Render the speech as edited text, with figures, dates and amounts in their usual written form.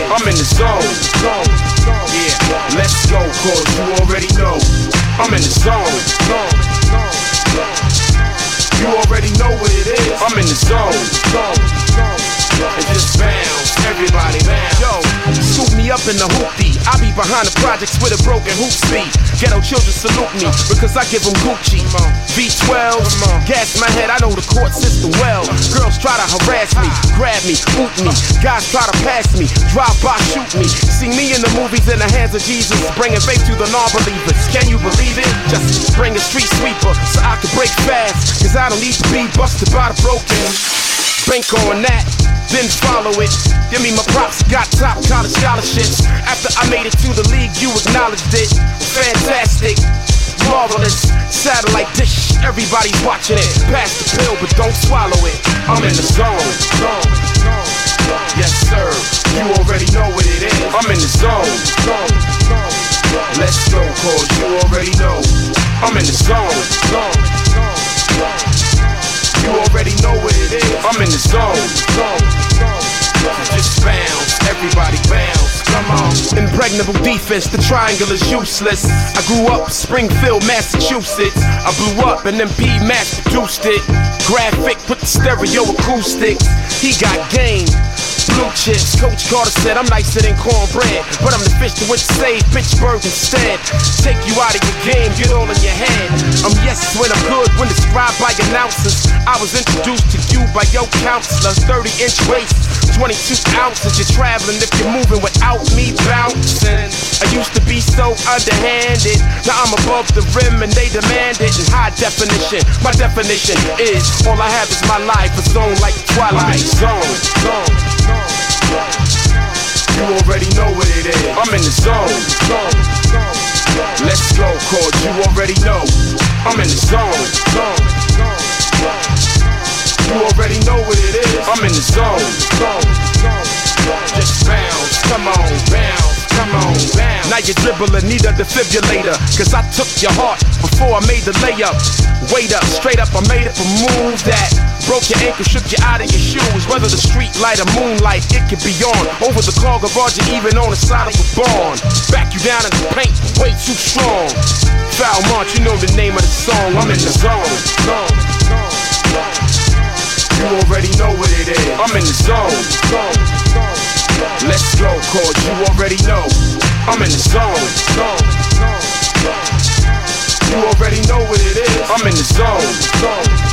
I'm in the zone. Yeah, let's go, cause you already know. I'm in the zone. You already know what it is. I'm in the zone. And just bounce, everybody bounce. Yo, scoop me up in the hoopty. I be behind the projects with a broken hoop speed. Ghetto children salute me because I give them Gucci. V12, gas my head, I know the court system well. Girls try to harass me, grab me, boot me. Guys try to pass me, drive by, shoot me. See me in the movies in the hands of Jesus, bringing faith to the non-believers. Can you believe it? Just bring a street sweeper so I can break fast, cause I don't need to be busted by the broken. Bank on that, then follow it. Give me my props, got top college scholarships. After I made it to the league, you acknowledged it. Fantastic, marvelous, satellite dish, everybody's watching it. Pass the pill, but don't swallow it. I'm in the zone. Yes, sir, you already know what it is. I'm in the zone. Let's go, cause you already know. I'm in the zone. You already know what it is. I'm in the zone. Just bounce, everybody bounce. Come on. Impregnable defense, the triangle is useless. I grew up Springfield, Massachusetts. I blew up and MP mass produced it. Graphic, put the stereo acoustics. He got game. Blue chips, Coach Carter said I'm nicer than cornbread, but I'm the fish that went to save Pittsburgh instead. Take you out of your game, get all in your head. I'm yes when I'm good, when described by announcers. I was introduced to you by your counselor. 30-inch waist, 22 ounces. You're traveling if you're moving without me bouncing. I used to be so underhanded, now I'm above the rim and they demand it in high definition. My definition is all I have is my life, a zone like Twilight Zone. You already know what it is. I'm in the zone. Let's go, cause you already know. I'm in the zone. You already know what it is. I'm in the zone. Just bounce, come on, bounce, come on, bounce. Now you're dribbling, need a defibrillator, cause I took your heart before I made the layup. Wait up, straight up, I made it for move that. Broke your ankle, shook you out of your shoes. Whether the street light or moonlight, it could be on. Over the car garage, even on the side of a barn. Back you down in the paint, way too strong. Foul March, you know the name of the song. I'm in the zone. You already know what it is. I'm in the zone. Let's go, cause you already know. I'm in the zone. You already know what it is. I'm in the zone.